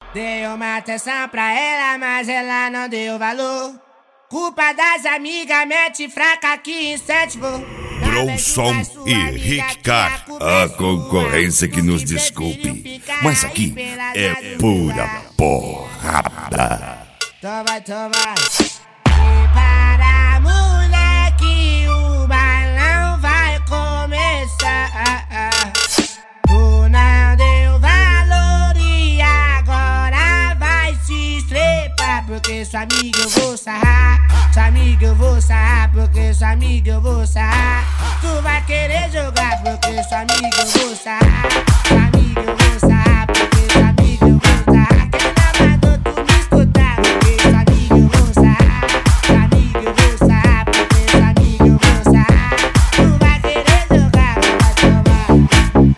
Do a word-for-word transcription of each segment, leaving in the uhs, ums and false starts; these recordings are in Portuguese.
Dei uma atenção pra ela, mas ela não deu valor. Culpa das amigas, mete fraca que incentivou. Bronson e Rick Car, a concorrência que nos desculpe, mas aqui é pura porrada. Então vai, então vai. E para moleque, o bailão vai começar. Tu não deu valor e agora vai se estrepar, porque sua amiga eu vou sarrar. Sua amiga eu vou sarrar, porque sua amiga eu vou sarrar. Tu vai querer jogar, porque sua amiga eu vou sarrar. Sua amiga eu vou sarrar, porque sua amiga eu vou sarrar. Quem não mandou tu me escutar, porque sua amiga eu vou sarrar. Sua amiga eu vou sarrar, porque sua amiga eu vou sarrar. Tu vai querer jogar, vai tomar.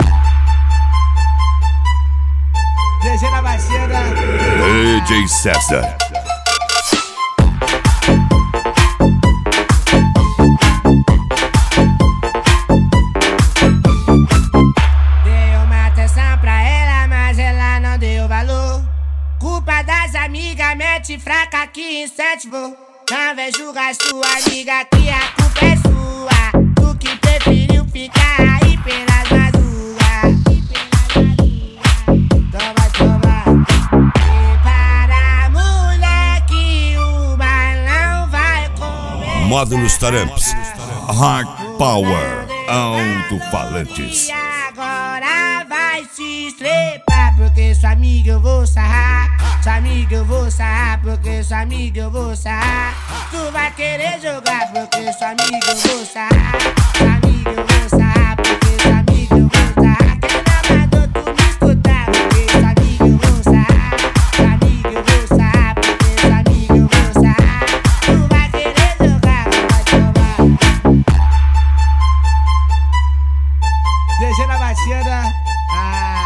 D J na baixada, D J César. Culpa das amigas, mete fraca que incentivou. Não vem julgar sua amiga que a culpa é sua. Tu que preferiu ficar aí pelas madrugas. Toma, toma. E para moleque, o bailão vai comer. Módulos Taramps, Hard Power, alto-falantes. E agora vai se estrepar, porque sua amiga eu vou sarrar. Sua amiga eu vou sarrar, porque sua amiga eu vou sarrar. Tu vai querer jogar, porque sua amiga eu vou sarrar. Sua amiga eu vou sarrar, porque sua amiga eu vou sarrar. Quem não mandou tu me escutar, porque sua amiga eu vou sarrar. Sua amiga eu vou sarrar, porque sua amiga eu vou sarrar. Tu vai querer jogar, vai tomar. D J na baixada. Ah.